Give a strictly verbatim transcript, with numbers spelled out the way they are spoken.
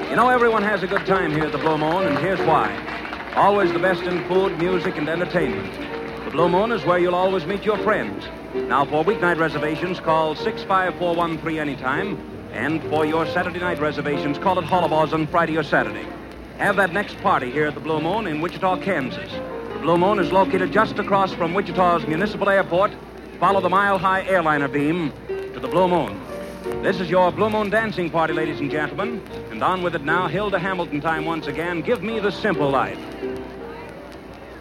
You know, everyone has a good time here at the Blue Moon, and here's why. Always the best in food, music, and entertainment. The Blue Moon is where you'll always meet your friends. Now, for weeknight reservations, call six five four one three anytime. And for your Saturday night reservations, call at Hollabaw's on Friday or Saturday. Have that next party here at the Blue Moon in Wichita, Kansas. The Blue Moon is located just across from Wichita's Municipal Airport. Follow the mile-high airliner beam to the Blue Moon. This is your Blue Moon dancing party, ladies and gentlemen. And on with it now, Hilda Hamilton time once again. Give me the simple life.